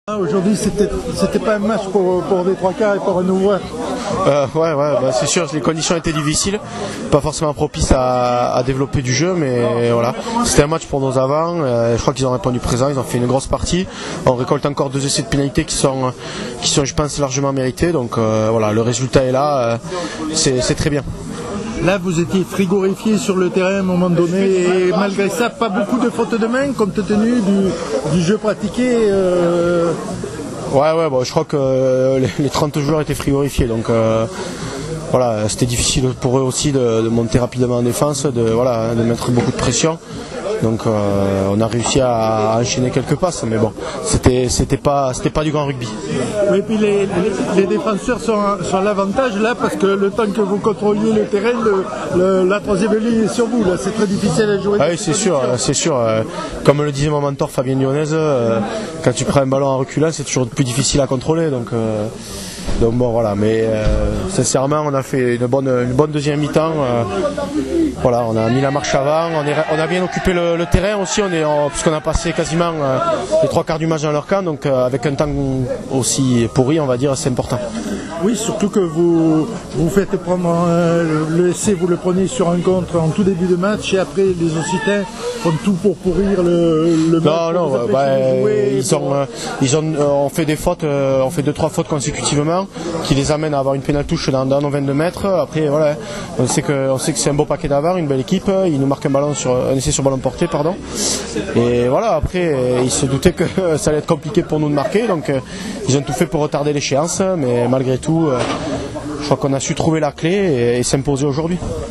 Aujourd'hui, c'était pas un match pour des trois quarts et pour un ouvreur. C'est sûr, les conditions étaient difficiles, pas forcément propices à développer du jeu, mais voilà, c'était un match pour nos avants. Je crois qu'ils ont répondu présent, ils ont fait une grosse partie. On récolte encore 2 essais de pénalité qui sont, je pense, largement mérités. Donc voilà, le résultat est là, c'est très bien. Là, vous étiez frigorifié sur le terrain à un moment donné et malgré ça, pas beaucoup de fautes de main compte tenu du jeu pratiqué. Je crois que les 30 joueurs étaient frigorifiés, donc voilà, c'était difficile pour eux aussi de monter rapidement en défense, de mettre beaucoup de pression. Donc on a réussi à enchaîner quelques passes, mais bon, c'était pas du grand rugby. Oui, et puis les défenseurs sont à l'avantage là parce que le temps que vous contrôliez le terrain, la troisième ligne est sur vous. Là, c'est très difficile à jouer. Ah oui, c'est sûr. Comme le disait mon mentor Fabien Lyonnaise, quand tu prends un ballon en reculant, c'est toujours plus difficile à contrôler. Donc bon voilà, mais sincèrement on a fait une bonne deuxième mi-temps. Voilà, on a mis la marche avant, on a bien occupé le terrain aussi, puisqu'on a passé quasiment les 3 quarts du match dans leur camp, donc avec un temps aussi pourri, on va dire, c'est important. Oui, surtout que vous faites prendre le essai, vous le prenez sur un contre en tout début de match et après les Occitans font tout pour pourrir le match. On fait des fautes, on fait 2-3 fautes consécutivement qui les amènent à avoir une pénale touche dans nos 22 mètres. Après voilà, on sait que c'est un beau paquet d'avant, une belle équipe, ils nous marquent un essai sur ballon porté, pardon. Et voilà, après ils se doutaient que ça allait être compliqué pour nous de marquer, donc ils ont tout fait pour retarder l'échéance, mais malgré tout je crois qu'on a su trouver la clé et s'imposer aujourd'hui.